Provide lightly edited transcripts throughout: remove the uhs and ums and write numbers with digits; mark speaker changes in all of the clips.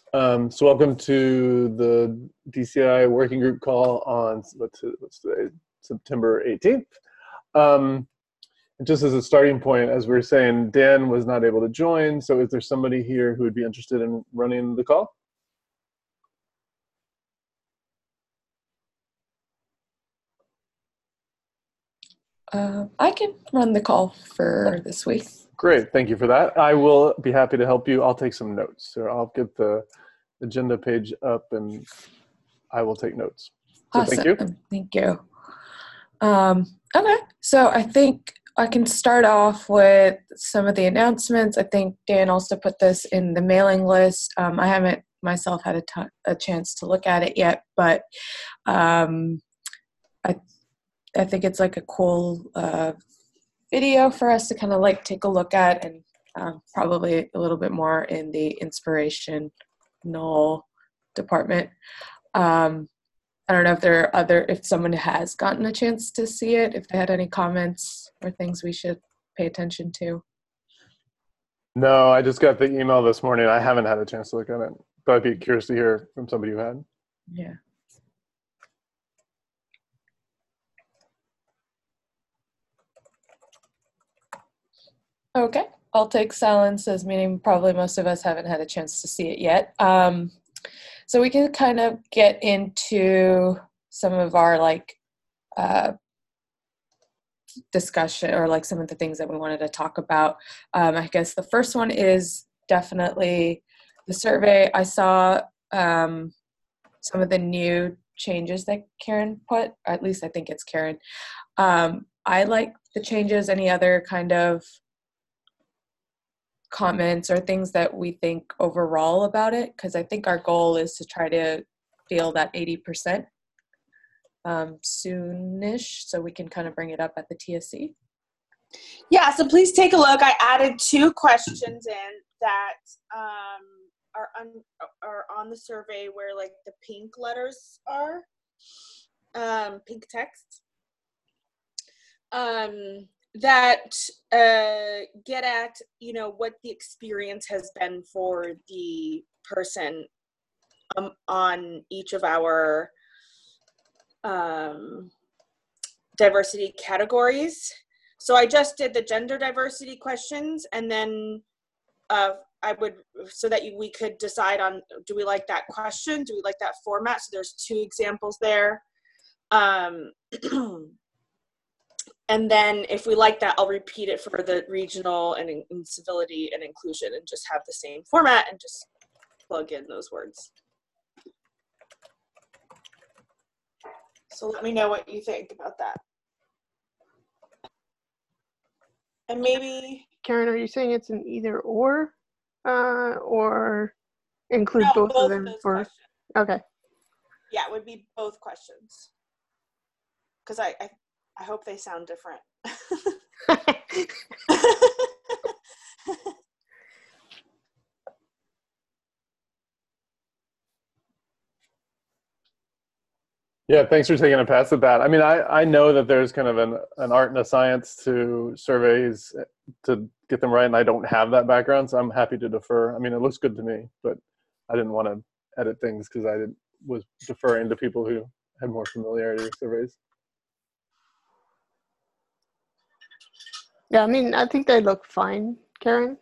Speaker 1: So welcome to the DCI working group call on what's today, September 18th. Just as a starting point, as we were saying, Dan was not able to join. So is there somebody here who would be interested in running the call?
Speaker 2: I can run the call for this week.
Speaker 1: Great, thank you for that. I will be happy to help you. I'll take some notes. So I'll get the agenda page up and I will take notes. So
Speaker 2: Awesome.
Speaker 1: thank you.
Speaker 2: Thank you. Okay, so I think I can start off with some of the announcements. I think Dan also put this in the mailing list. I haven't myself had a chance to look at it yet, but I think it's like a cool video for us to kind of like take a look at, and probably a little bit more in the inspirational department. I don't know if there are if someone has gotten a chance to see it, if they had any comments or things we should pay attention to.
Speaker 1: No, I just got the email this morning. I haven't had a chance to look at it, but I'd be curious to hear from somebody who had.
Speaker 2: Yeah. Okay, I'll take silence as meaning probably most of us haven't had a chance to see it yet. So we can kind of get into some of our discussion, or like some of the things that we wanted to talk about. I guess the first one is definitely the survey. I saw some of the new changes that Karen put, or at least I think it's Karen. I like the changes. Any other kind of comments or things that we think overall about it? Because I think our goal is to try to feel that 80% soonish, so we can kind of bring it up at the TSC.
Speaker 3: Yeah, so please take a look. I added 2 questions in that are on the survey where like the pink letters are, pink text, that get at, what the experience has been for the person on each of our diversity categories. So I just did the gender diversity questions, and then so that we could decide on, do we like that question? Do we like that format? So there's 2 examples there. And then if we like that, I'll repeat it for the regional and in civility and inclusion, and just have the same format and just plug in those words. So let me know what you think about that. And maybe...
Speaker 4: Karen, are you saying it's an either or include both of them? Okay.
Speaker 3: Yeah, it would be both questions. Because I hope they sound different.
Speaker 1: Yeah, thanks for taking a pass at that. I mean, I know that there's kind of an art and a science to surveys to get them right, and I don't have that background, so I'm happy to defer. I mean, it looks good to me, but I didn't want to edit things because I was deferring to people who had more familiarity with surveys.
Speaker 4: Yeah, I mean, I think they look fine, Karen.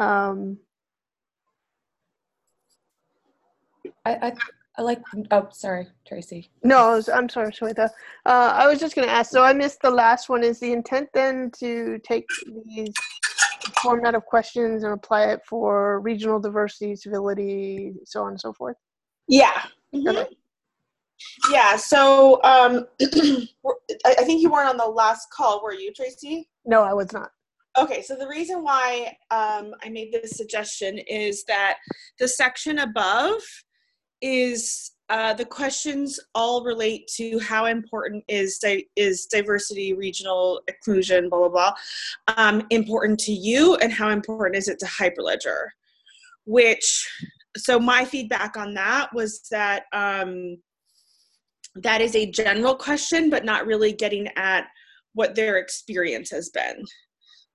Speaker 2: I like, oh, sorry, Tracy.
Speaker 4: No, I'm sorry, Shweta. I was just going to ask, so I missed the last one. Is the intent then to take these format of questions and apply it for regional diversity, civility, so on and so forth?
Speaker 3: Yeah. Mm-hmm. Okay. Yeah, so I think you weren't on the last call, were you, Tracy?
Speaker 4: No, I was not.
Speaker 3: Okay, so the reason why I made this suggestion is that the section above is the questions all relate to how important is diversity, regional inclusion, blah, blah, blah, important to you, and how important is it to Hyperledger? So my feedback on that was that that is a general question, but not really getting at what their experience has been.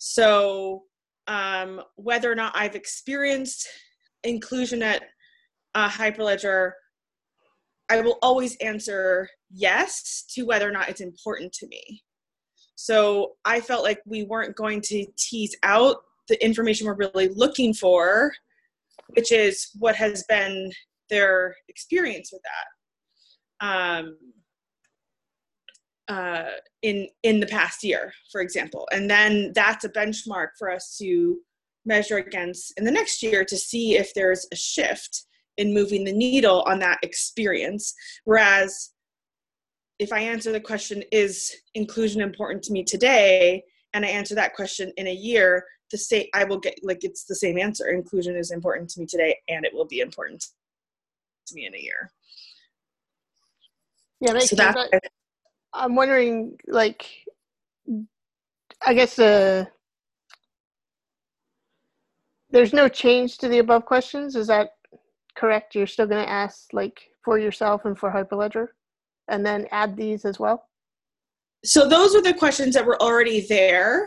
Speaker 3: So whether or not I've experienced inclusion at Hyperledger, I will always answer yes to whether or not it's important to me. So I felt like we weren't going to tease out the information we're really looking for, which is what has been their experience with that in the past year, for example. And then that's a benchmark for us to measure against in the next year to see if there's a shift in moving the needle on that experience. Whereas if I answer the question, is inclusion important to me today, and I answer that question in a year, I will get, like, it's the same answer. Inclusion is important to me today, and it will be important to me in a year.
Speaker 4: Yeah, makes sense. I'm wondering, like, I guess there's no change to the above questions. Is that correct? You're still going to ask, like, for yourself and for Hyperledger, and then add these as well?
Speaker 3: So those are the questions that were already there.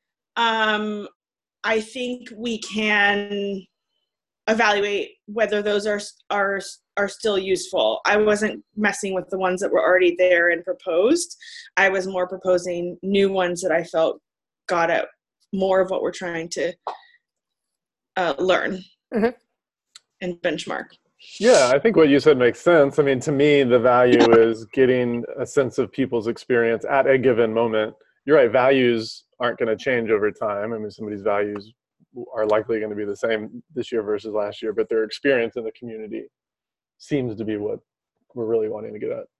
Speaker 3: I think we can evaluate whether those are still useful. I wasn't messing with the ones that were already there and proposed. I was more proposing new ones that I felt got at more of what we're trying to learn and benchmark.
Speaker 1: Yeah, I think what you said makes sense. I mean, to me, the value is getting a sense of people's experience at a given moment. You're right, values aren't going to change over time. I mean, somebody's values are likely going to be the same this year versus last year, but their experience in the community seems to be what we're really wanting to get at.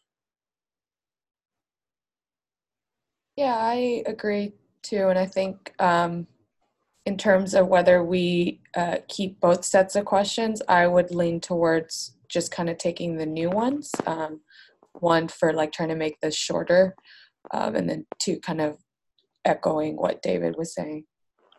Speaker 2: Yeah, I agree too. And I think in terms of whether we keep both sets of questions, I would lean towards just kind of taking the new ones. One for like trying to make this shorter, and then two kind of echoing what David was saying.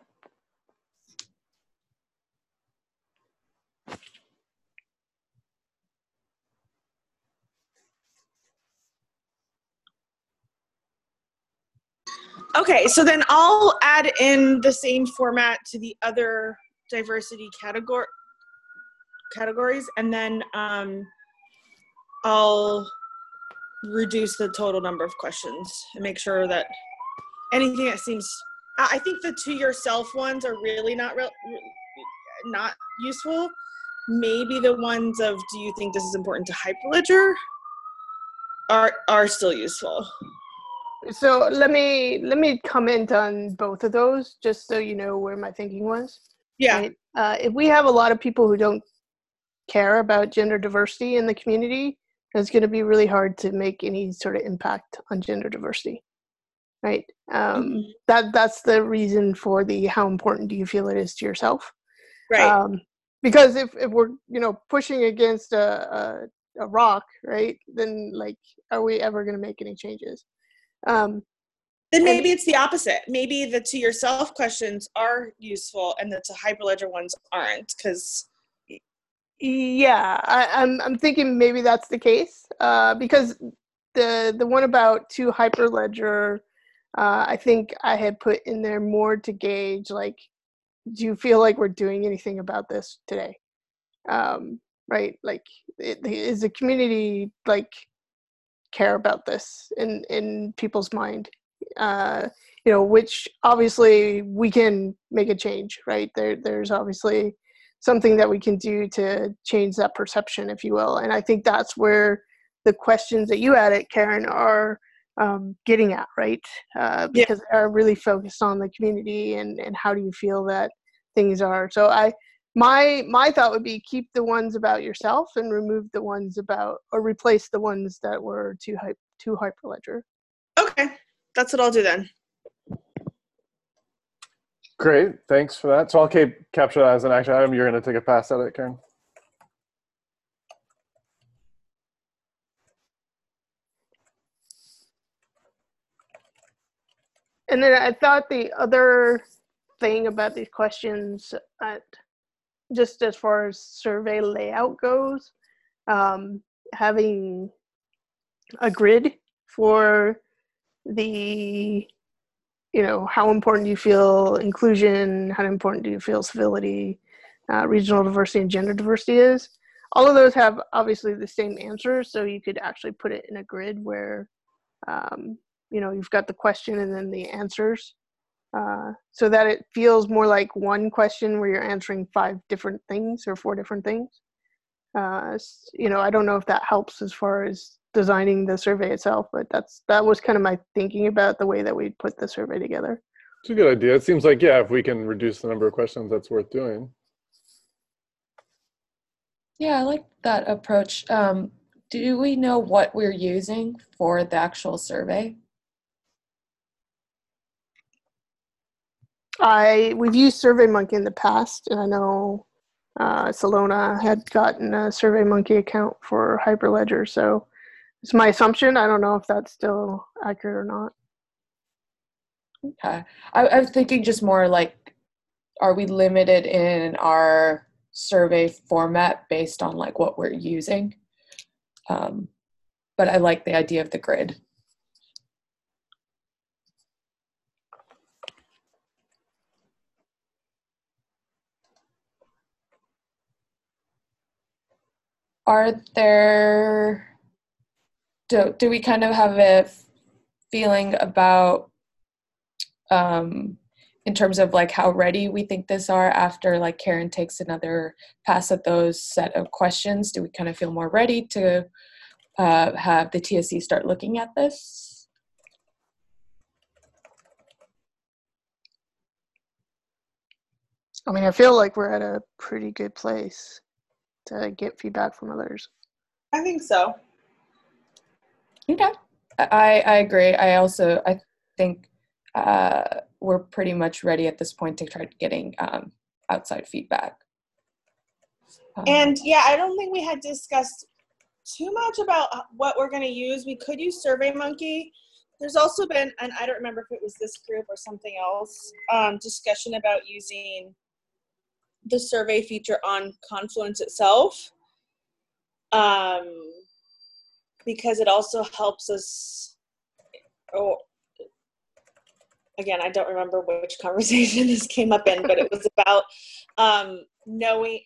Speaker 3: Okay, so then I'll add in the same format to the other diversity categories, and then I'll reduce the total number of questions and make sure that anything that seems, I think the to yourself ones are really not useful. Maybe the ones of, do you think this is important to Hyperledger, are still useful.
Speaker 4: So let me comment on both of those, just so you know where my thinking was.
Speaker 3: Yeah.
Speaker 4: Right? If we have a lot of people who don't care about gender diversity in the community, it's going to be really hard to make any sort of impact on gender diversity, right? That's the reason for the how important do you feel it is to yourself,
Speaker 3: right?
Speaker 4: Because if we're pushing against a rock, right, then like, are we ever going to make any changes?
Speaker 3: Then maybe it's the opposite. Maybe the to yourself questions are useful and the to Hyperledger ones aren't, because
Speaker 4: yeah, I'm thinking maybe that's the case, because the one about to Hyperledger, I think I had put in there more to gauge, like, do you feel like we're doing anything about this today? Right, like, is the community like care about this in people's mind? Which obviously we can make a change, right? There's obviously something that we can do to change that perception, if you will. And I think that's where the questions that you added, Karen, are getting at, right? Because they are really focused on the community and how do you feel that things are. So my thought would be keep the ones about yourself and remove the ones about, or replace the ones that were to Hyperledger.
Speaker 3: Okay, that's what I'll do then.
Speaker 1: Great, thanks for that. So I'll capture that as an action item. You're going to take a pass at it, Karen?
Speaker 4: And then I thought the other thing about these questions, just as far as survey layout goes, having a grid for the, how important do you feel inclusion, how important do you feel civility, regional diversity, and gender diversity is. all of those have obviously the same answer, so you could actually put it in a grid where, you've got the question and then the answers, so that it feels more like one question where you're answering 5 different things or 4 different things. I don't know if that helps as far as designing the survey itself, but that was kind of my thinking about the way that we put the survey together.
Speaker 1: It's a good idea. It seems like, yeah, if we can reduce the number of questions, that's worth doing.
Speaker 2: Yeah, I like that approach. Do we know what we're using for the actual survey?
Speaker 4: We've used SurveyMonkey in the past, and I know Salona had gotten a SurveyMonkey account for Hyperledger, so it's my assumption. I don't know if that's still accurate or not.
Speaker 2: Okay. I was thinking just more like, are we limited in our survey format based on like what we're using? But I like the idea of the grid. Do we kind of have a feeling about in terms of like how ready we think this are after like Karen takes another pass at those set of questions? Do we kind of feel more ready to have the TSC start looking at this?
Speaker 4: I mean, I feel like we're at a pretty good place to get feedback from others.
Speaker 3: I think so.
Speaker 2: Okay. I agree. I think we're pretty much ready at this point to start getting outside feedback.
Speaker 3: And yeah, I don't think we had discussed too much about what we're going to use. We could use SurveyMonkey. There's also been, and I don't remember if it was this group or something else, discussion about using the survey feature on Confluence itself, because it also helps us. Again, I don't remember which conversation this came up in, but it was about knowing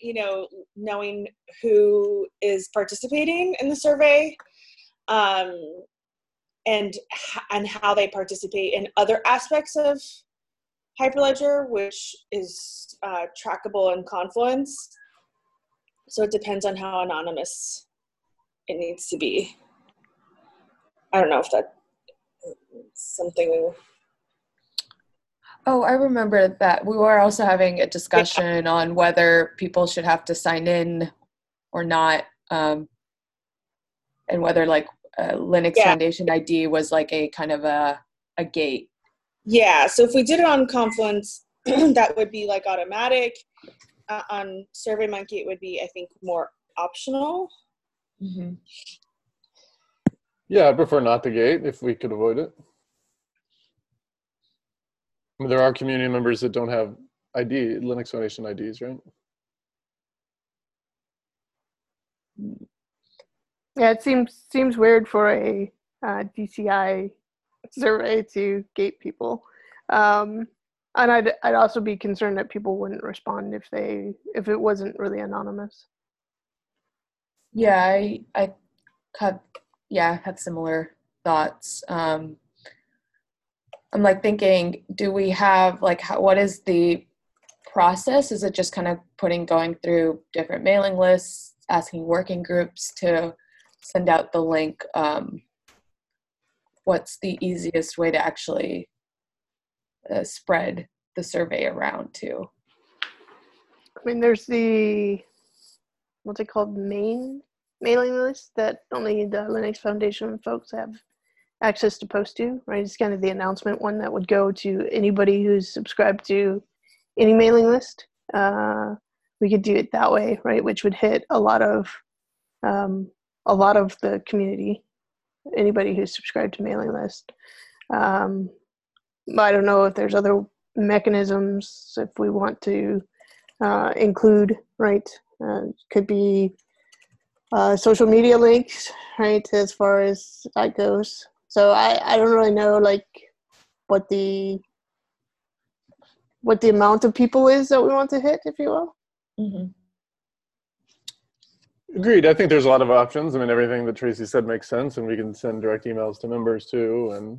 Speaker 3: who is participating in the survey, and how they participate in other aspects of Hyperledger, which is trackable in Confluence. So it depends on how anonymous it needs to be. I don't know if that's something.
Speaker 2: Oh, I remember that we were also having a discussion on whether people should have to sign in or not, and whether like a Linux Foundation ID was like a kind of a gate.
Speaker 3: Yeah, so if we did it on Confluence, that would be like automatic. On SurveyMonkey, it would be, I think, more optional.
Speaker 2: Mm-hmm.
Speaker 1: Yeah, I prefer not the gate if we could avoid it. I mean, there are community members that don't have Linux Foundation IDs, right?
Speaker 4: Yeah, it seems weird for a DCI survey to gate people, and I'd also be concerned that people wouldn't respond if it wasn't really anonymous.
Speaker 2: Yeah, I had similar thoughts. I'm like thinking, do we have like what is the process? Is it just kind of going through different mailing lists, asking working groups to send out the link? What's the easiest way to actually spread the survey around to?
Speaker 4: I mean, there's what's it called, main mailing list that only the Linux Foundation folks have access to post to, right? It's kind of the announcement one that would go to anybody who's subscribed to any mailing list. We could do it that way, right? Which would hit a lot of the community, anybody who's subscribed to mailing list. I don't know if there's other mechanisms if we want to include, right? Could be social media links, right? As far as that goes. So I don't really know like what the amount of people is that we want to hit, if you will.
Speaker 2: Mm-hmm.
Speaker 1: Agreed. I think there's a lot of options. I mean, everything that Tracy said makes sense, and we can send direct emails to members too. And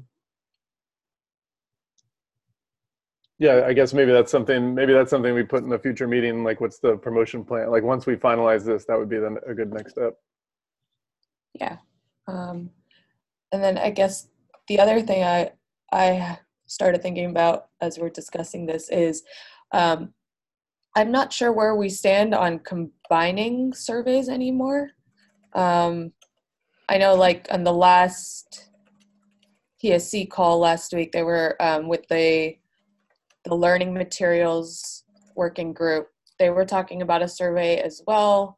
Speaker 1: yeah, I guess maybe that's something. Maybe that's something we put in a future meeting. Like, what's the promotion plan? Like, once we finalize this, that would be then a good next step.
Speaker 2: Yeah. And then I guess the other thing I started thinking about as we're discussing this is I'm not sure where we stand on combining surveys anymore. I know like on the last TSC call last week, they were with the learning materials working group. They were talking about a survey as well.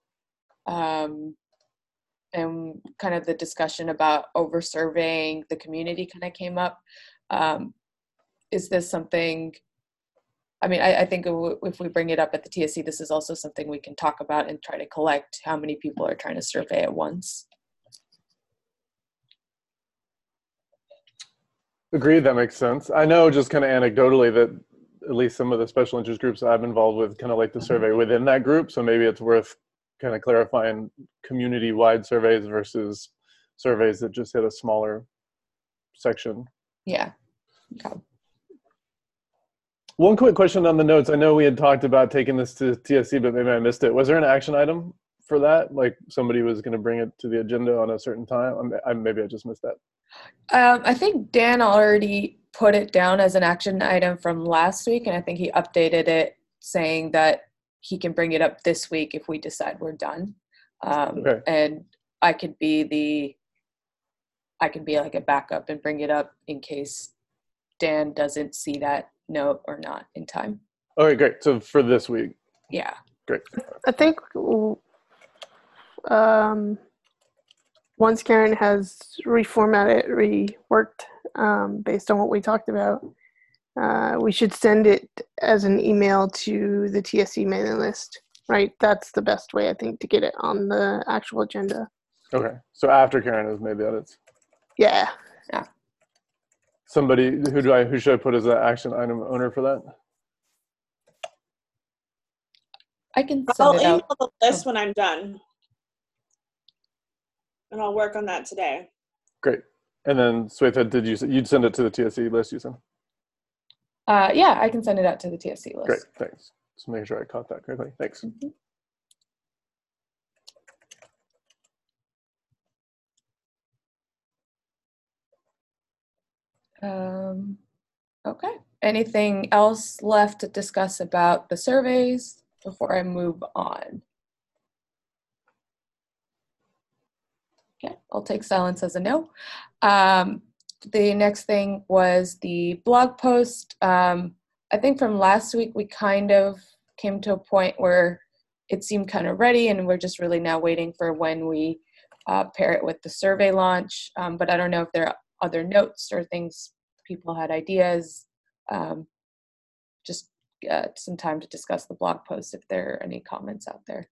Speaker 2: And kind of the discussion about over surveying the community kind of came up. Is this something, I mean, I think if we bring it up at the TSC, this is also something we can talk about and try to collect how many people are trying to survey at once.
Speaker 1: Agreed, that makes sense. I know just kind of anecdotally that at least some of the special interest groups I'm involved with kind of like the survey within that group. So maybe it's worth kind of clarifying community-wide surveys versus surveys that just hit a smaller section.
Speaker 2: Yeah. Okay.
Speaker 1: One quick question on the notes. I know we had talked about taking this to TSC, but maybe I missed it. Was there an action item for that? Like somebody was going to bring it to the agenda on a certain time? Maybe I just missed that.
Speaker 2: I think Dan already put it down as an action item from last week, and I think he updated it saying that he can bring it up this week if we decide we're done.
Speaker 1: Okay.
Speaker 2: And I could be like a backup and bring it up in case Dan doesn't see that note or not in time.
Speaker 1: Okay, great. So for this week.
Speaker 2: Yeah.
Speaker 1: Great.
Speaker 4: I think once Karen has reformatted, reworked based on what we talked about, we should send it as an email to the TSC mailing list, right? That's the best way, I think, to get it on the actual agenda.
Speaker 1: Okay. So after Karen has made the edits.
Speaker 4: Yeah.
Speaker 2: Yeah.
Speaker 1: Somebody, who should I put as an action item owner for that?
Speaker 2: I can
Speaker 3: I'll
Speaker 2: send it
Speaker 3: email
Speaker 2: out.
Speaker 3: the list when I'm done. And I'll work on that today.
Speaker 1: Great. And then Swetha, you'd send it to the TSC list, you said?
Speaker 2: Yeah, I can send it out to the TSC list.
Speaker 1: Great, thanks. Just making sure I caught that correctly. Thanks.
Speaker 2: Okay. Anything else left to discuss about the surveys before I move on? Okay, I'll take silence as a no. The next thing was the blog post. I think from last week, we kind of came to a point where it seemed kind of ready, and we're just really now waiting for when we pair it with the survey launch. But I don't know if there are other notes or things people had ideas. Just some time to discuss the blog post if there are any comments out there.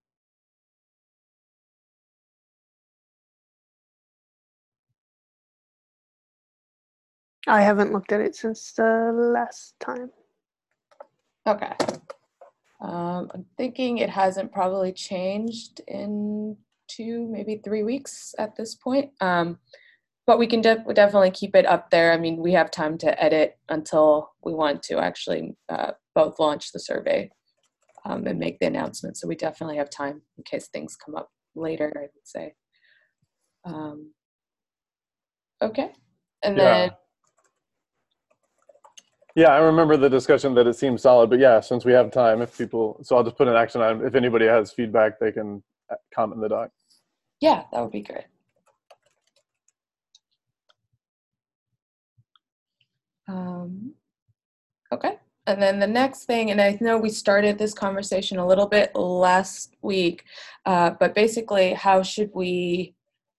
Speaker 4: I haven't looked at it since the last time.
Speaker 2: Okay. I'm thinking it hasn't probably changed in 2, maybe 3 weeks at this point. But we can definitely keep it up there. I mean, we have time to edit until we want to actually both launch the survey and make the announcement. So we definitely have time in case things come up later, I would say. Okay. And then.
Speaker 1: Yeah, I remember the discussion that it seemed solid, but yeah, since we have time, so I'll just put an action item. If anybody has feedback, they can comment in the doc.
Speaker 2: Yeah, that would be great. Okay. And then the next thing, and I know we started this conversation a little bit last week, but basically how should we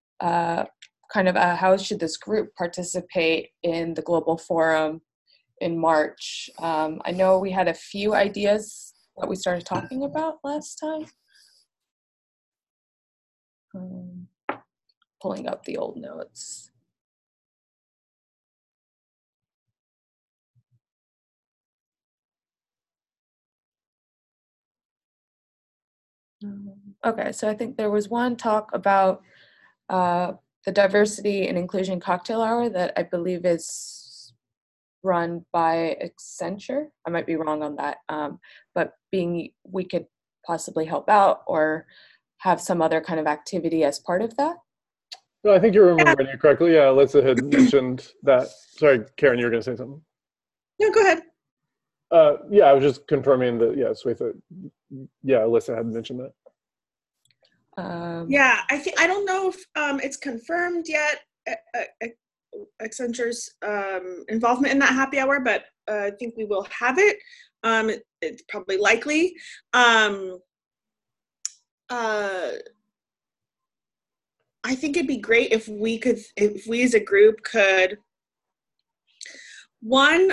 Speaker 2: how should this group participate in the global forum in March? I know we had a few ideas that we started talking about last time. Pulling up the old notes. Okay, so I think there was one talk about the diversity and inclusion cocktail hour that I believe is run by Accenture. I might be wrong on that, but we could possibly help out or have some other kind of activity as part of that.
Speaker 1: No, I think you're remembering it correctly. Yeah, Alyssa had mentioned that. Sorry, Karen, you were going to say something.
Speaker 3: No, go ahead.
Speaker 1: Yeah, I was just confirming that. Yeah, Swetha. Yeah, Alyssa had mentioned that.
Speaker 3: Yeah, I don't know if it's confirmed yet, Accenture's involvement in that happy hour, but I think we will have it. It's probably likely. I think it'd be great if we as a group could, one,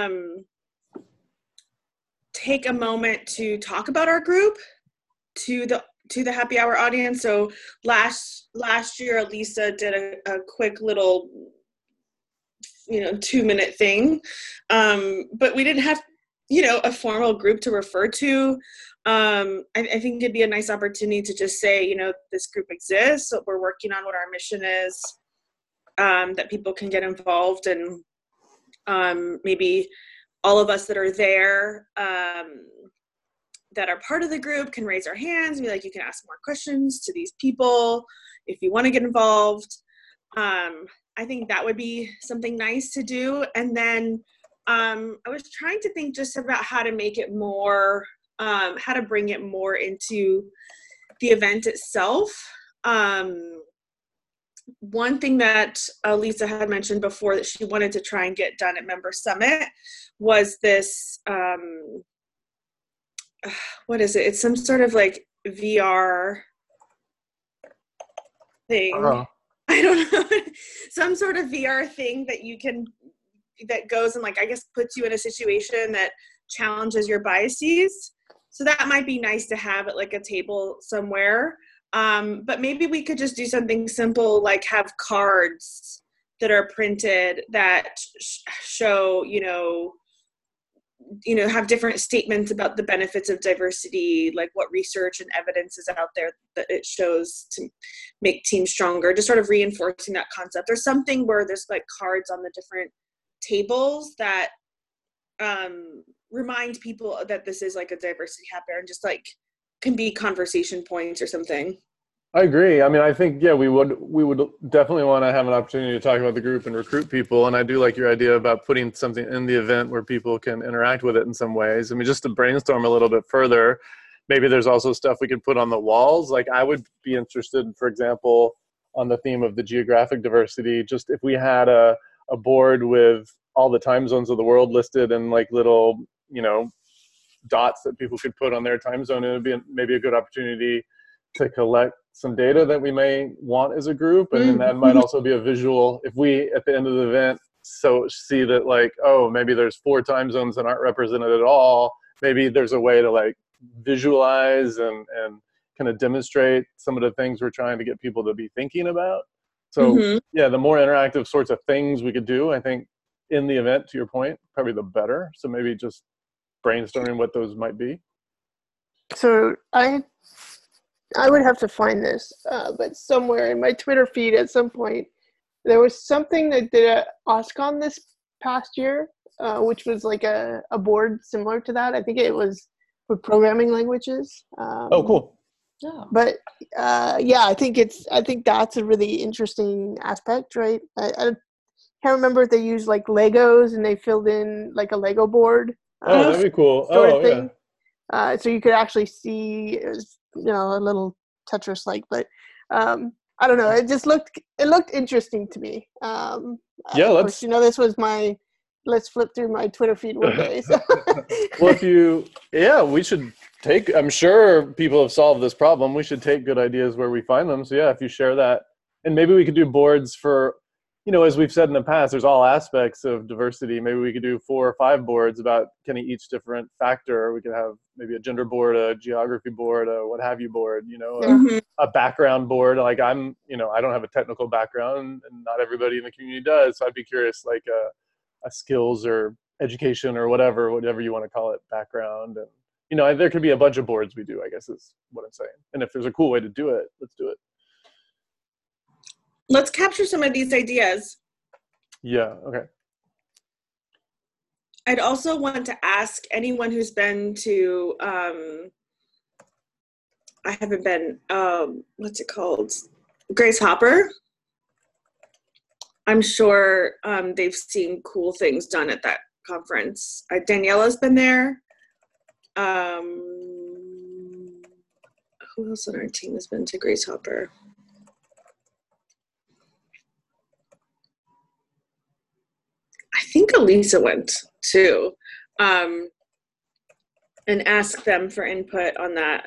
Speaker 3: take a moment to talk about our group to the happy hour audience. So last year, Lisa did a quick little, 2-minute thing, but we didn't have, a formal group to refer to. I think it'd be a nice opportunity to just say, this group exists, so we're working on what our mission is, that people can get involved, and maybe all of us that are there, that are part of the group, can raise our hands and be like, you can ask more questions to these people if you want to get involved. I think that would be something nice to do. And then I was trying to think just about how to make it more, how to bring it more into the event itself. One thing that Lisa had mentioned before that she wanted to try and get done at Member Summit was this, what is it? It's some sort of like VR thing. I don't know. Some sort of VR thing that goes and, like, I guess puts you in a situation that challenges your biases. So that might be nice to have at like a table somewhere. But maybe we could just do something simple, like have cards that are printed that show, have different statements about the benefits of diversity, like what research and evidence is out there that it shows to make teams stronger, just sort of reinforcing that concept. There's something where there's like cards on the different tables that remind people that this is like a diversity happy hour, and just like can be conversation points or something.
Speaker 1: I agree. I mean, I think, yeah, we would definitely want to have an opportunity to talk about the group and recruit people. And I do like your idea about putting something in the event where people can interact with it in some ways. I mean, just to brainstorm a little bit further, maybe there's also stuff we could put on the walls. Like, I would be interested, for example, on the theme of the geographic diversity, just if we had a board with all the time zones of the world listed and like little, dots that people could put on their time zone, it would be maybe a good opportunity to collect some data that we may want as a group. And then that might also be a visual, if we at the end of the event see that, like, oh, maybe there's 4 time zones that aren't represented at all, maybe there's a way to like visualize and kind of demonstrate some of the things we're trying to get people to be thinking about. So yeah, the more interactive sorts of things we could do, I think, in the event, to your point, probably the better. So maybe just brainstorming what those might be.
Speaker 4: So I would have to find this, but somewhere in my Twitter feed at some point, there was something that did a OSCON this past year, which was like a board similar to that. I think it was with programming languages.
Speaker 1: Oh, cool.
Speaker 4: But yeah, I think that's a really interesting aspect, right? I can't remember if they used like Legos and they filled in like a Lego board.
Speaker 1: Oh, that'd be cool.
Speaker 4: Sort of thing. Yeah. So you could actually see, a little Tetris-like, but I don't know. It looked interesting to me.
Speaker 1: Yeah,
Speaker 4: let's. This was my. Let's flip through my Twitter feed one day. So.
Speaker 1: Well, we should take. I'm sure people have solved this problem. We should take good ideas where we find them. So yeah, if you share that, and maybe we could do boards for. As we've said in the past, there's all aspects of diversity. Maybe we could do 4 or 5 boards about kind of each different factor. We could have maybe a gender board, a geography board, a what have you board, a background board. Like I don't have a technical background and not everybody in the community does. So I'd be curious, like a skills or education or whatever you want to call it, background. And there could be a bunch of boards we do, I guess is what I'm saying. And if there's a cool way to do it, let's do it.
Speaker 3: Let's capture some of these ideas.
Speaker 1: Yeah, okay.
Speaker 3: I'd also want to ask anyone who's been to, I haven't been, what's it called? Grace Hopper. I'm sure they've seen cool things done at that conference. Daniela's been there. Who else on our team has been to Grace Hopper? I think Elisa went too. And ask them for input on that.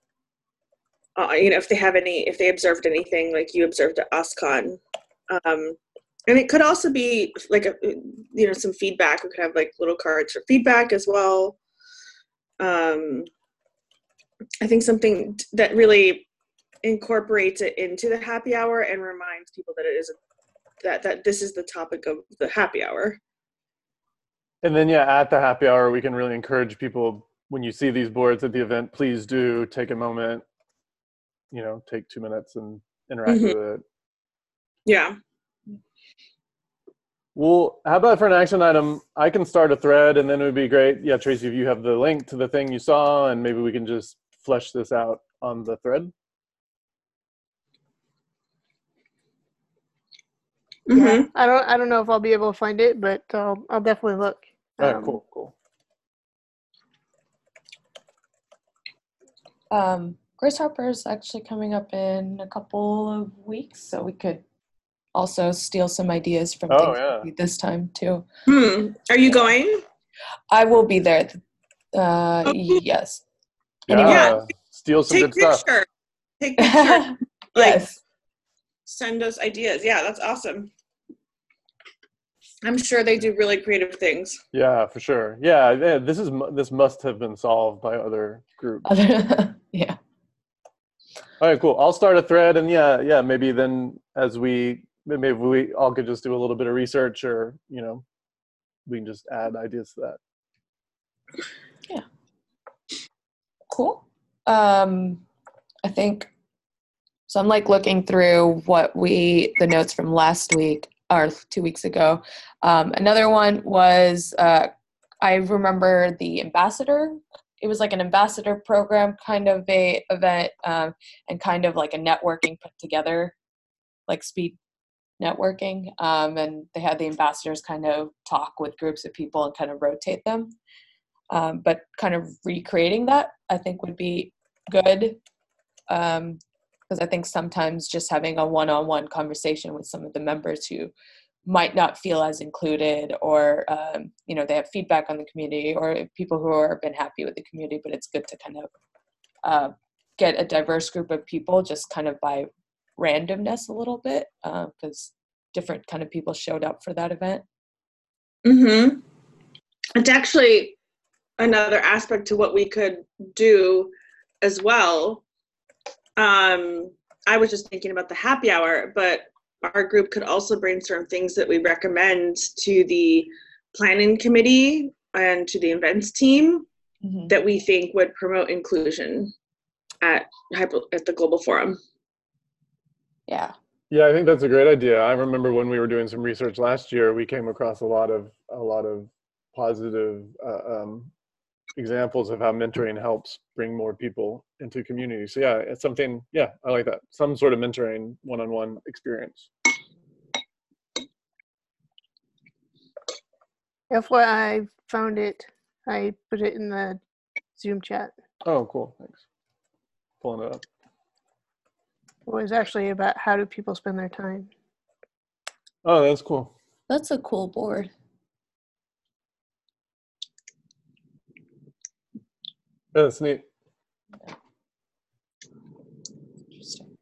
Speaker 3: If they observed anything like you observed at OSCON. And it could also be like some feedback. We could have like little cards for feedback as well. I think something that really incorporates it into the happy hour and reminds people that it is that this is the topic of the happy hour.
Speaker 1: And then at the happy hour, we can really encourage people, when you see these boards at the event, please do take a moment, take 2 minutes and interact with it.
Speaker 3: Yeah.
Speaker 1: Well, how about for an action item, I can start a thread, and then it would be great. Yeah, Tracy, if you have the link to the thing you saw, and maybe we can just flesh this out on the thread.
Speaker 4: Yeah, I don't know if I'll be able to find it, but I'll definitely look.
Speaker 1: All right, cool.
Speaker 2: Grace Hopper is actually coming up in a couple of weeks, so we could also steal some ideas from things this time too.
Speaker 3: Are you going?
Speaker 2: I will be there. Yes.
Speaker 1: Yeah. Steal some good stuff.
Speaker 3: Take picture.
Speaker 2: Yes.
Speaker 3: Send us ideas. Yeah, that's awesome. I'm sure they do really creative things.
Speaker 1: Yeah, for sure. Yeah, this must have been solved by other groups.
Speaker 2: Yeah.
Speaker 1: All right, cool. I'll start a thread, and maybe then maybe we all could just do a little bit of research, or we can just add ideas to that.
Speaker 2: Yeah. Cool. I think so. I'm like looking through the notes from last week or 2 weeks ago. Another one was I remember the ambassador. It was like an ambassador program kind of a event, and kind of like a networking put together, like speed networking. And they had the ambassadors kind of talk with groups of people and kind of rotate them. But kind of recreating that, I think, would be good. Because I think sometimes just having a one-on-one conversation with some of the members who might not feel as included, or they have feedback on the community, or people who have been happy with the community, but it's good to kind of get a diverse group of people just kind of by randomness a little bit, because different kind of people showed up for that event.
Speaker 3: It's actually another aspect to what we could do as well. I was just thinking about the happy hour, but our group could also brainstorm things that we recommend to the planning committee and to the events team that we think would promote inclusion at the Global Forum.
Speaker 2: Yeah.
Speaker 1: Yeah, I think that's a great idea. I remember when we were doing some research last year, we came across a lot of positive examples of how mentoring helps bring more people into community. So yeah, it's something, I like that. Some sort of mentoring one-on-one experience.
Speaker 4: FYI, found it. I put it in the Zoom chat.
Speaker 1: Oh, cool. Thanks. Pulling it up.
Speaker 4: It was actually about how do people spend their time.
Speaker 1: Oh, that's cool.
Speaker 2: That's a cool board.
Speaker 1: That's neat.
Speaker 2: Interesting.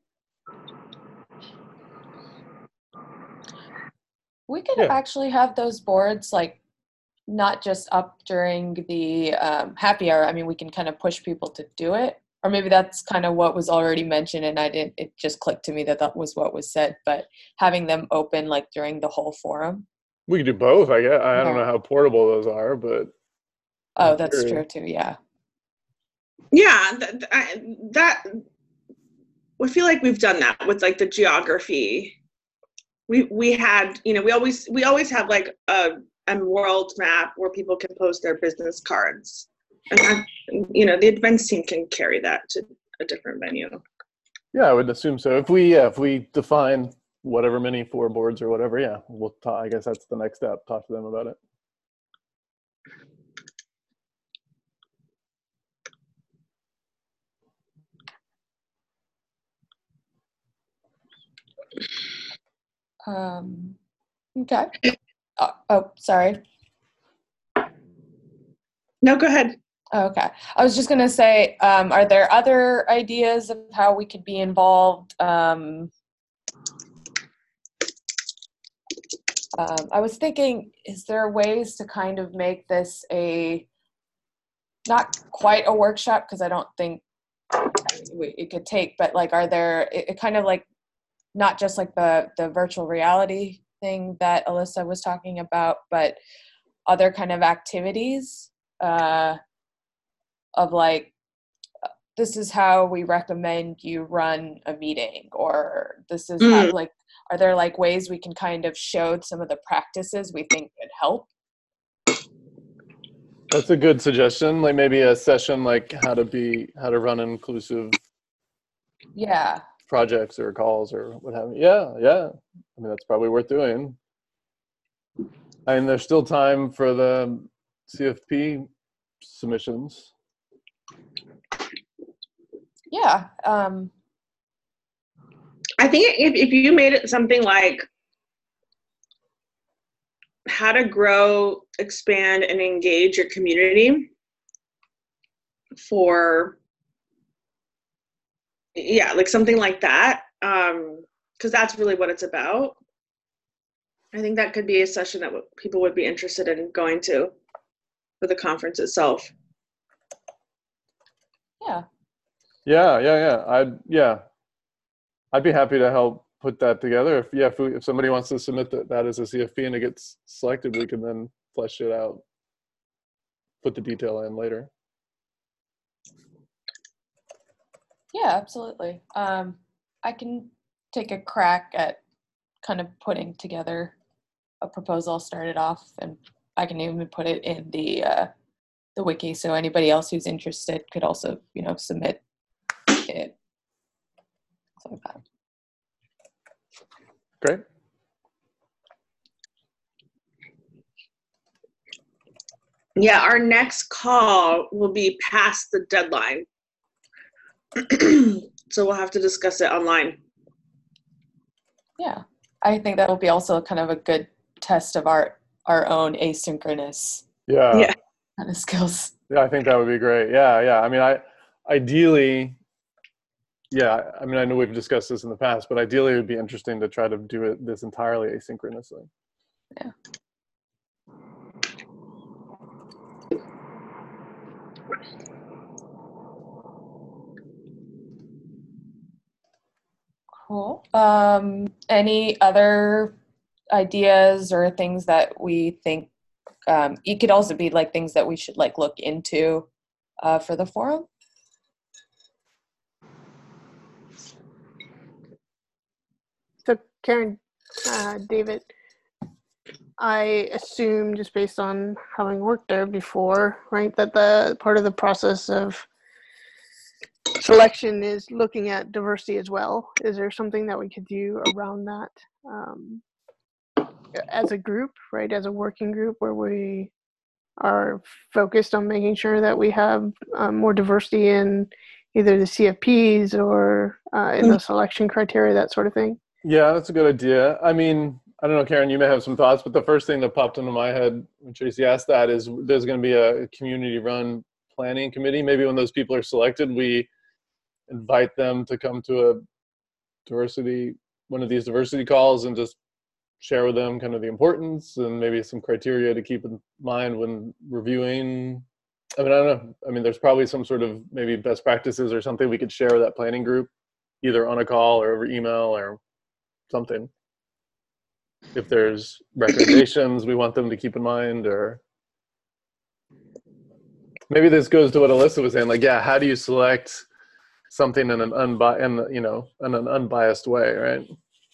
Speaker 2: We could actually have those boards like not just up during the happy hour. I mean, we can kind of push people to do it, or maybe that's kind of what was already mentioned, and it just clicked to me that was what was said. But having them open like during the whole forum.
Speaker 1: We could do both. I guess I don't know how portable those are, but
Speaker 2: that's true too. Yeah.
Speaker 3: Yeah, that I feel like we've done that with like the geography. We had, you know, we always have like a world map where people can post their business cards, and you know, the events team can carry that to a different venue.
Speaker 1: Yeah, I would assume so. If we define whatever many 4 boards or whatever, yeah, we'll talk. I guess that's the next step. Talk to them about it.
Speaker 2: Okay. Oh, sorry.
Speaker 3: No, go ahead.
Speaker 2: Okay. I was just going to say, are there other ideas of how we could be involved? I was thinking, is there ways to kind of make this not quite a workshop, because I don't think it could take, but like, are there, it kind of like, not just like the virtual reality thing that Alyssa was talking about, but other kind of activities of like, this is how we recommend you run a meeting, or this is how, like, are there like ways we can kind of show some of the practices we think could help?
Speaker 1: That's a good suggestion. Like maybe a session like how to run inclusive projects or calls or what have you. Yeah. I mean, that's probably worth doing. I mean, there's still time for the CFP submissions.
Speaker 2: Yeah.
Speaker 3: I think if you made it something like how to grow, expand, and engage your community like something like that, because that's really what it's about. I think that could be a session that people would be interested in going to for the conference itself.
Speaker 2: Yeah.
Speaker 1: I'd be happy to help put that together. If somebody wants to submit that as a CFP and it gets selected, we can then flesh it out, put the detail in later.
Speaker 2: Yeah, absolutely. I can take a crack at kind of putting together a proposal, start it off, and I can even put it in the wiki, so anybody else who's interested could also, you know, submit it. Like that.
Speaker 1: Great.
Speaker 3: Yeah, our next call will be past the deadline. So we'll have to discuss it online.
Speaker 2: Yeah, I think that will be also kind of a good test of our own asynchronous
Speaker 1: kind
Speaker 2: of skills.
Speaker 1: Yeah, I think that would be great. Yeah. I mean, ideally, I mean, I know we've discussed this in the past, but ideally it would be interesting to try to do this entirely asynchronously.
Speaker 2: Yeah. Cool. Any other ideas or things that we think, it could also be like things that we should like look into for the forum?
Speaker 4: So Karen, David, I assume just based on having worked there before, right, that the part of the process of selection is looking at diversity as well. Is there something that we could do around that as a group, right, as a working group where we are focused on making sure that we have more diversity in either the CFPs or in the selection criteria, that sort of thing?
Speaker 1: Yeah, that's a good idea. I mean, I don't know, Karen, you may have some thoughts, but the first thing that popped into my head when Tracy asked that is there's going to be a community-run planning committee. Maybe when those people are selected, we invite them to come to one of these diversity calls and just share with them kind of the importance and maybe some criteria to keep in mind when reviewing. I mean, I don't know. I mean, there's probably some sort of maybe best practices or something we could share with that planning group, either on a call or over email or something. If there's recommendations we want them to keep in mind, or maybe this goes to what Alyssa was saying. Like, yeah, how do you select something in an unbiased way, right?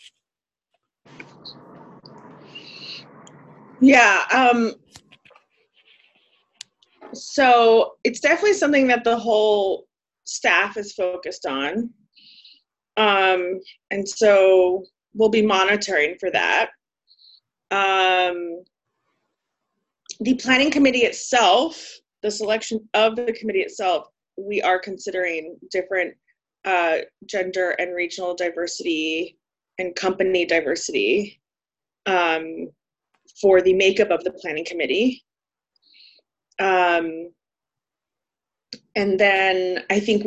Speaker 3: Yeah. So it's definitely something that the whole staff is focused on. And so we'll be monitoring for that. The planning committee itself, the selection of the committee itself, we are considering different gender and regional diversity and company diversity for the makeup of the planning committee. And then I think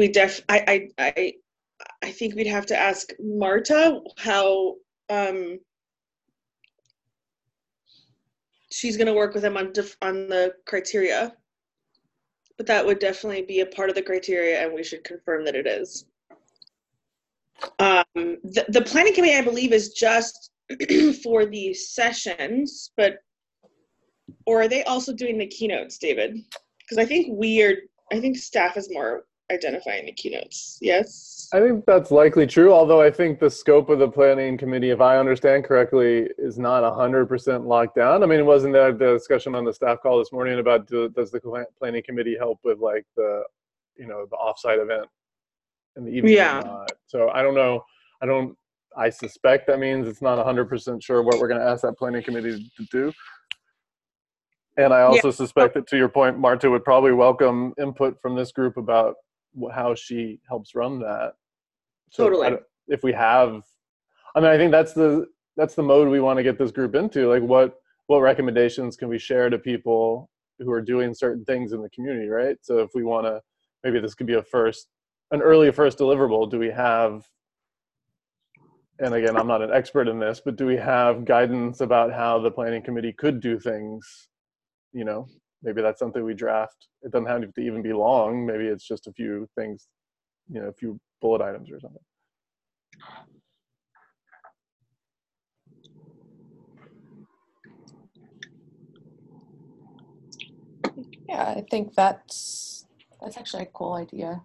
Speaker 3: I think we'd have to ask Marta how she's going to work with them on the criteria. But that would definitely be a part of the criteria, and we should confirm that it is. The planning committee, I believe, is just for the sessions, or are they also doing the keynotes, David? Because I think staff is more identifying the keynotes. Yes?
Speaker 1: I think that's likely true, although I think the scope of the planning committee, if I understand correctly, is not 100% locked down. I mean, wasn't there the discussion on the staff call this morning about does the planning committee help with like the offsite event in the evening or not? So I don't know. I suspect that means it's not 100% sure what we're going to ask that planning committee to do. And I also suspect that, to your point, Marta would probably welcome input from this group about how she helps run that. So
Speaker 3: totally.
Speaker 1: If we have, I mean, I think that's the mode we want to get this group into. Like, what recommendations can we share to people who are doing certain things in the community, right? So if we want to, maybe this could be an early first deliverable. Do we have, and again, I'm not an expert in this, but do we have guidance about how the planning committee could do things? Maybe that's something we draft. It doesn't have to even be long. Maybe it's just a few things, a few bullet items or something.
Speaker 2: Yeah, I think that's actually a cool idea.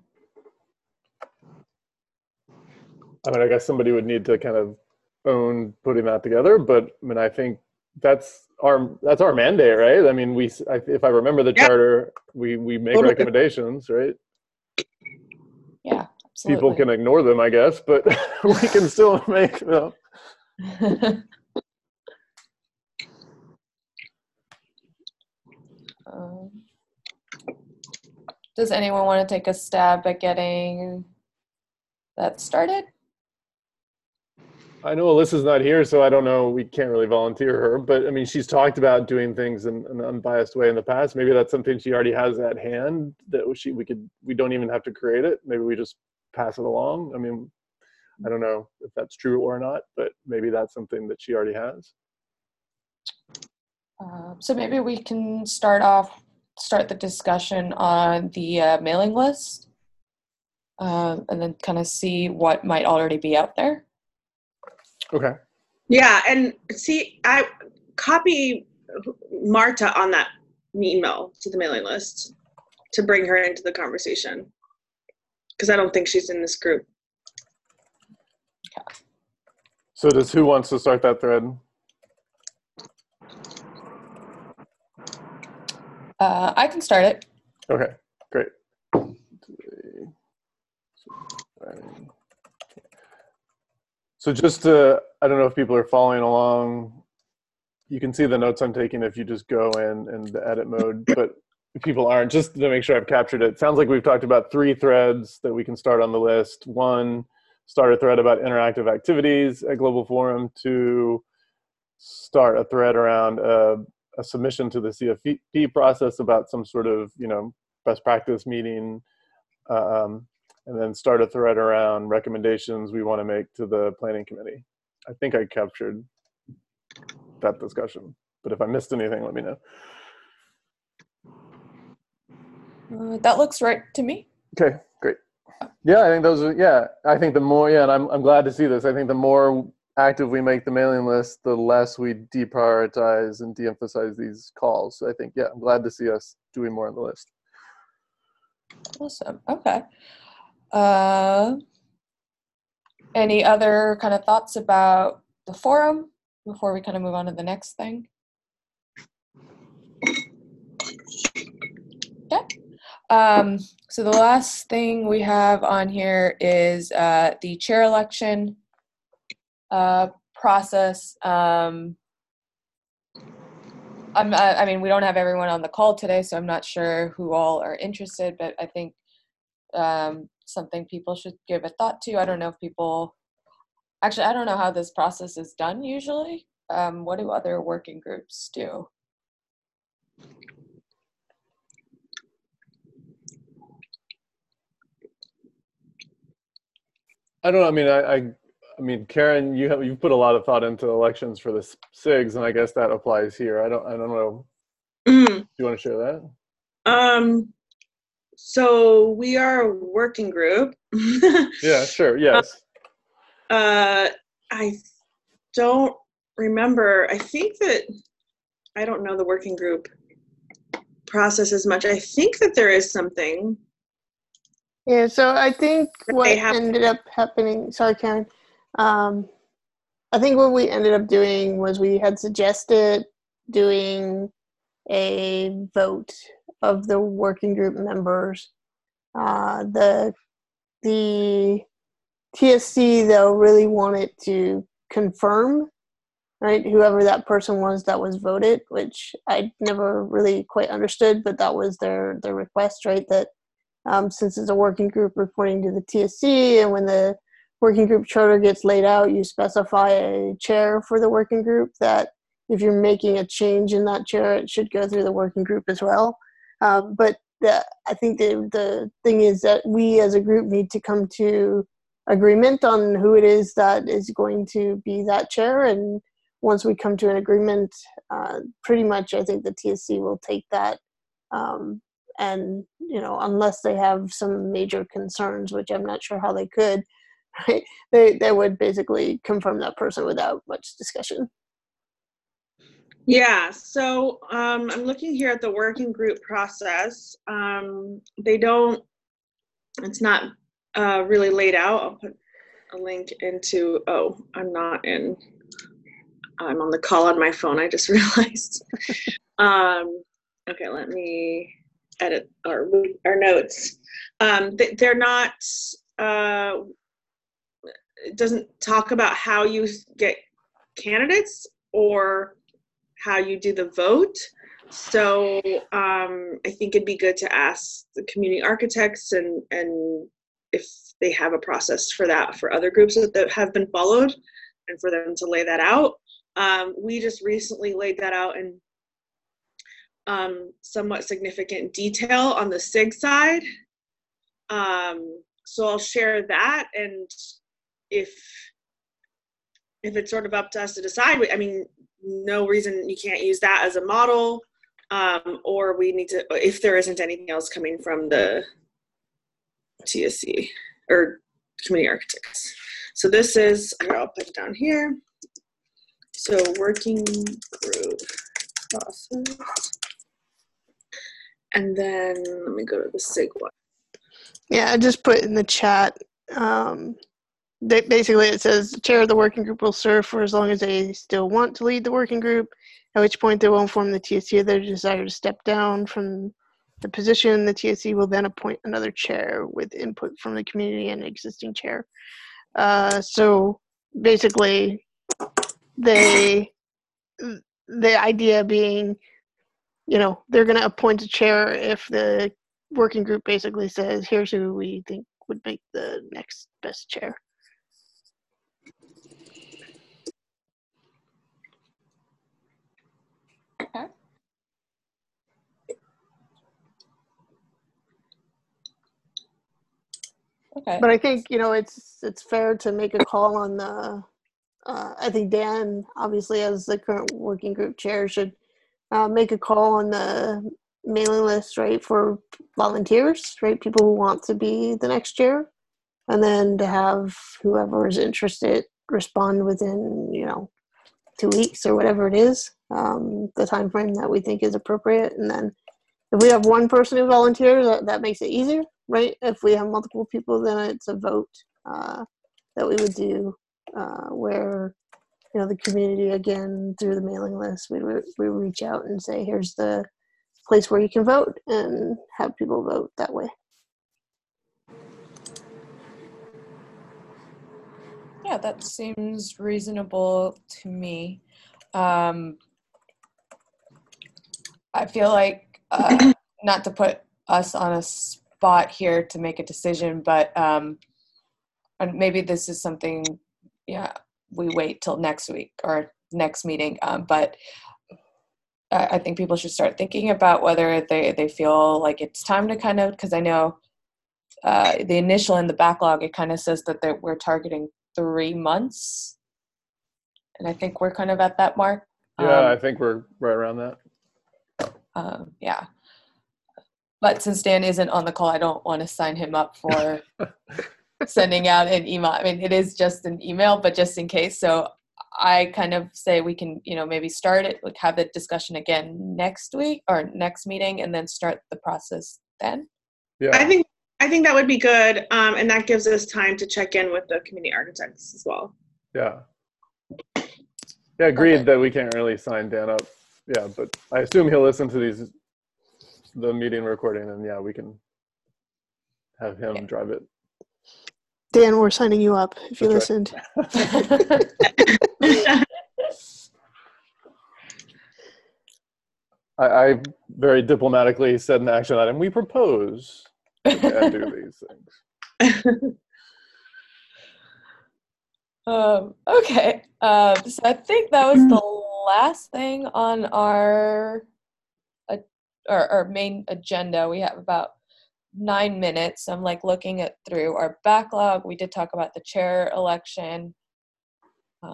Speaker 1: I mean, I guess somebody would need to kind of own putting that together, but I mean, I think that's our mandate, right? I mean, if I remember the charter, we make recommendations, right?
Speaker 2: Yeah, absolutely.
Speaker 1: People can ignore them, I guess, but we can still make them.
Speaker 2: Does anyone want to take a stab at getting that started?
Speaker 1: I know Alyssa's not here, so I don't know. We can't really volunteer her, but I mean, she's talked about doing things in an unbiased way in the past. Maybe that's something she already has at hand that we don't even have to create it. Maybe we just pass it along. I mean, I don't know if that's true or not, but maybe that's something that she already has.
Speaker 2: So maybe we can start the discussion on the mailing list, and then kind of see what might already be out there.
Speaker 1: Okay.
Speaker 3: Yeah, and see, I copy Marta on that email to the mailing list to bring her into the conversation, because I don't think she's in this group.
Speaker 2: Okay.
Speaker 1: So who wants to start that thread?
Speaker 2: I can start it.
Speaker 1: Okay, great. So I don't know if people are following along. You can see the notes I'm taking if you just go in the edit mode, but if people aren't, just to make sure I've captured it. It sounds like we've talked about 3 threads that we can start on the list. 1, start a thread about interactive activities at Global Forum. 2, start a thread around a submission to the CFP process about some sort of, best practice meeting. And then start a thread around recommendations we want to make to the planning committee. I think I captured that discussion, but if I missed anything, let me know.
Speaker 2: That looks right to me.
Speaker 1: Okay, great. Yeah, I think I think the more, and I'm glad to see this. I think the more active we make the mailing list, the less we deprioritize and de-emphasize these calls. So I think, I'm glad to see us doing more on the list.
Speaker 2: Awesome. Okay. Any other kind of thoughts about the forum before we kind of move on to the next thing? Okay. So the last thing we have on here is the chair election process. I mean, we don't have everyone on the call today, so I'm not sure who all are interested, but I think something people should give a thought to. I don't know if people, actually, I don't know how this process is done usually. What do other working groups do?
Speaker 1: I don't know. I mean, Karen, you've put a lot of thought into elections for the SIGs, and I guess that applies here. I don't know.
Speaker 3: Mm.
Speaker 1: Do you want to share that?
Speaker 3: So we are a working group.
Speaker 1: Yeah, sure. Yes.
Speaker 3: I don't remember. I think that I don't know the working group process as much. I think that there is something.
Speaker 4: Yeah, so I think what
Speaker 3: They have-
Speaker 4: ended up happening, sorry, Karen. I think what we ended up doing was we had suggested doing a vote of the working group members. The TSC, though, really wanted to confirm, right, whoever that person was that was voted, which I never really quite understood, but that was their request, right, that since it's a working group reporting to the TSC, and when the working group charter gets laid out, you specify a chair for the working group, that if you're making a change in that chair, it should go through the working group as well. But I think the thing is that we as a group need to come to agreement on who it is that is going to be that chair. And once we come to an agreement, pretty much I think the TSC will take that. And, you know, unless they have some major concerns, which I'm not sure how they could, right, they would basically confirm that person without much discussion.
Speaker 3: Yeah, so I'm looking here at the working group process. They don't, it's not really laid out. I'll put a link into, oh, I'm on the call on my phone, I just realized. Okay, let me edit our notes. They're not, it doesn't talk about how you get candidates or how you do the vote. So I think it'd be good to ask the community architects and if they have a process for that for other groups that have been followed, and for them to lay that out. We just recently laid that out in somewhat significant detail on the SIG side. So I'll share that, and if it's sort of up to us to decide, I mean, no reason you can't use that as a model, or we need to, if there isn't anything else coming from the TSC or community architects. So this is, I'll put it down here. So working group process. And then let me go to the SIG one.
Speaker 4: Yeah, I just put in the chat. Basically, it says the chair of the working group will serve for as long as they still want to lead the working group, at which point they will inform the TSC of their desire to step down from the position. The TSC will then appoint another chair with input from the community and an existing chair. So basically, the idea being, you know, they're going to appoint a chair if the working group basically says, here's who we think would make the next best chair.
Speaker 2: Okay. Okay.
Speaker 4: But I think, you know, it's fair to make a call on the, I think Dan, obviously as the current working group chair, should make a call on the mailing list, right, for volunteers, right, people who want to be the next chair, and then to have whoever is interested respond within, you know, 2 weeks or whatever it is, the time frame that we think is appropriate. And then If we have one person who volunteers, that makes it easier, right? If we have multiple people, then it's a vote that we would do where, you know, the community, again, through the mailing list, we reach out and say, here's the place where you can vote, and have people vote that way.
Speaker 2: Yeah, that seems reasonable to me. I feel like, not to put us on a spot here to make a decision, but and maybe this is something, yeah, we wait till next week or next meeting. But I think people should start thinking about whether they feel like it's time to kind of, because I know the initial in the backlog, it kind of says that we're targeting 3 months. And I think we're kind of at that mark.
Speaker 1: Yeah, I think we're right around that.
Speaker 2: Yeah. But since Dan isn't on the call, I don't want to sign him up for sending out an email. I mean, it is just an email, but just in case. So I kind of say we can, you know, maybe start it, like have the discussion again next week or next meeting, and then start the process then.
Speaker 1: Yeah,
Speaker 3: I think that would be good, and that gives us time to check in with the community architects as well.
Speaker 1: yeah. Yeah, agreed.
Speaker 2: Okay.
Speaker 1: That we can't really sign Dan up. Yeah, but I assume he'll listen to the meeting recording, and yeah, we can have him drive it.
Speaker 4: Dan, we're signing you up if you
Speaker 1: That's
Speaker 4: listened.
Speaker 1: I very diplomatically said an action item. We propose and do these things.
Speaker 2: Okay. So I think that was the last thing on our main agenda. We have about 9 minutes. I'm like looking through our backlog. We did talk about the chair election. We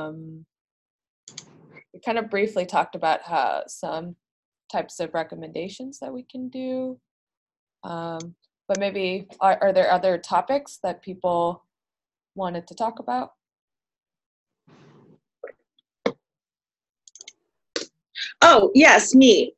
Speaker 2: kind of briefly talked about some types of recommendations that we can do. But maybe are there other topics that people wanted to talk about?
Speaker 3: Oh, yes, me.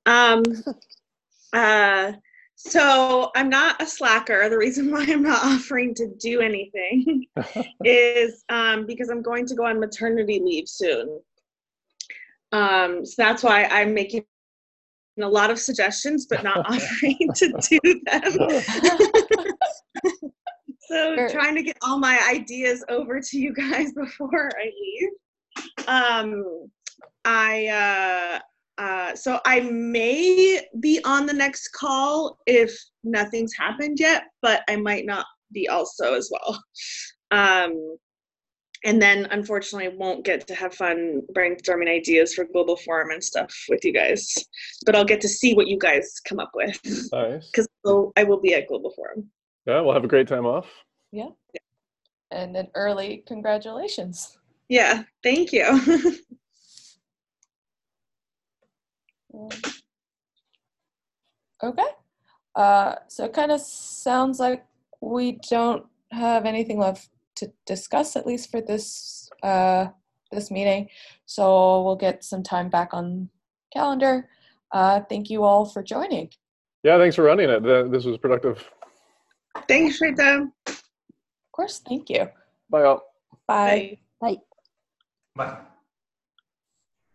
Speaker 3: So I'm not a slacker. The reason why I'm not offering to do anything is because I'm going to go on maternity leave soon. So that's why I'm making a lot of suggestions, but not offering to do them. So
Speaker 2: Sure.
Speaker 3: Trying to get all my ideas over to you guys before I leave. So I may be on the next call if nothing's happened yet, but I might not be also as well. And then unfortunately won't get to have fun brainstorming ideas for Global Forum and stuff with you guys, but I'll get to see what you guys come up with.
Speaker 1: Nice.
Speaker 3: Because I will be at Global Forum.
Speaker 1: Yeah, we'll have a great time off.
Speaker 2: Yeah. And an early congratulations.
Speaker 3: Yeah, thank you.
Speaker 2: Okay. So it kind of sounds like we don't have anything left to discuss, at least for this this meeting. So we'll get some time back on calendar. Thank you all for joining.
Speaker 1: Yeah, thanks for running it. This was productive.
Speaker 3: Thanks, Rita.
Speaker 2: Of course. Thank you.
Speaker 1: Bye all.
Speaker 2: Bye.
Speaker 3: Bye.
Speaker 4: Bye.
Speaker 5: Bye.